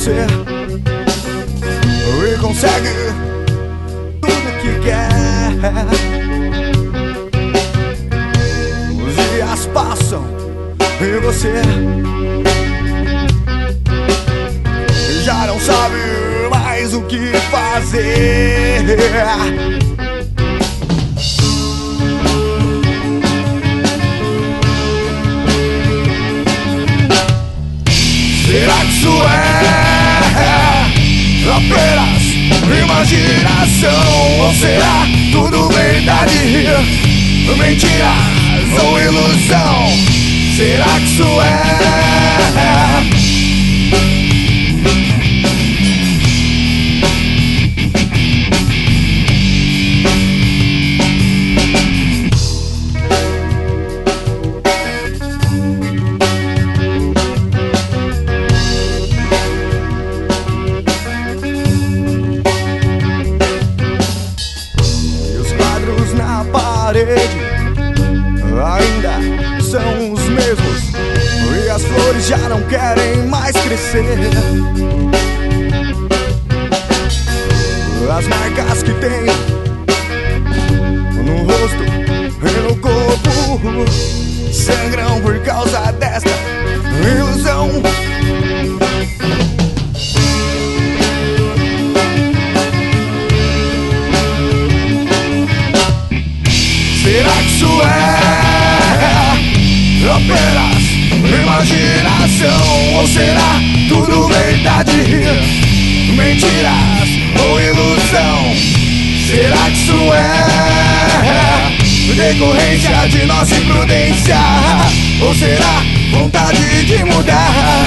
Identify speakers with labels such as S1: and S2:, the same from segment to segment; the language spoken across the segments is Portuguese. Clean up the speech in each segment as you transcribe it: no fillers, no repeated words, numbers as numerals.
S1: você e consegue tudo que quer. Os dias passam e você já não sabe mais o que fazer. Será que isso é apenas imaginação? Ou será tudo verdade, mentiras ou ilusão? Será que isso é? Na parede ainda são os mesmos e as flores já não querem mais crescer. As marcas que tenho no rosto e no corpo sangram por causa desta ilusão. Será que isso é apenas imaginação? Ou será tudo verdade, mentiras ou ilusão? Será que isso é decorrência de nossa imprudência? Ou será vontade de mudar?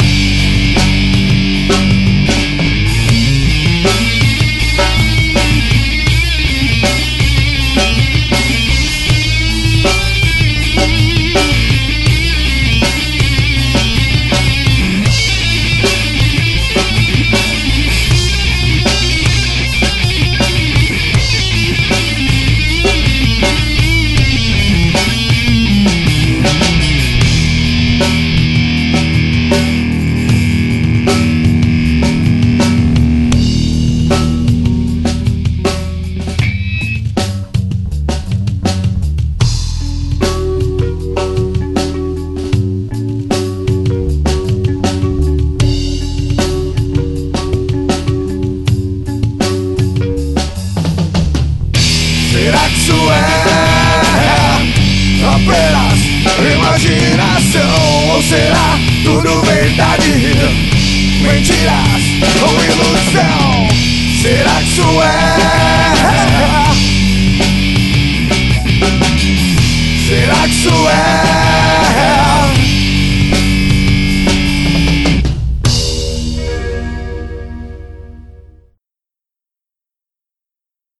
S1: Será que isso é apenas imaginação? Ou será tudo verdade, mentiras ou ilusão? Será que isso é? Será que isso é?